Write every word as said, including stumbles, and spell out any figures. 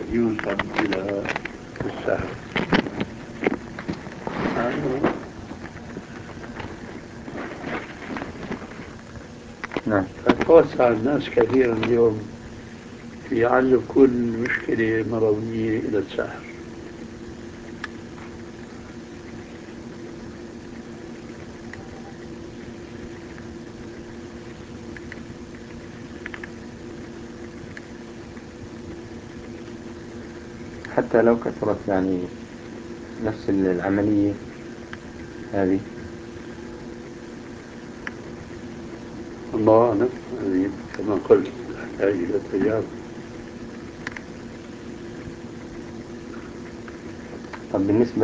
ينسب إلى السهر. نعم. فتوسع الناس كثيرا اليوم في عزل كل مشكلة مرضية إلى السهر. حتى لو كثرت يعني نفس العملية هذه. الله أعلم، هذه كما قلت تحتاج إلى تجارب. طب بالنسبة